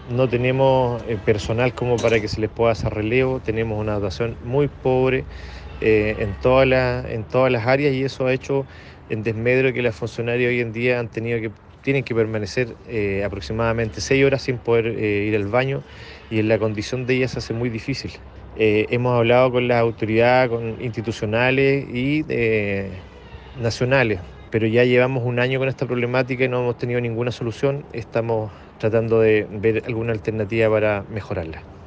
no tenemos personal como para que se les pueda hacer relevo, tenemos una dotación muy pobre en todas las áreas y eso ha hecho en desmedro que las funcionarias hoy en día tienen que permanecer aproximadamente 6 horas sin poder ir al baño y en la condición de ellas se hace muy difícil. Hemos hablado con las autoridades con institucionales y nacionales, pero ya llevamos un año con esta problemática y no hemos tenido ninguna solución. Estamos tratando de ver alguna alternativa para mejorarla.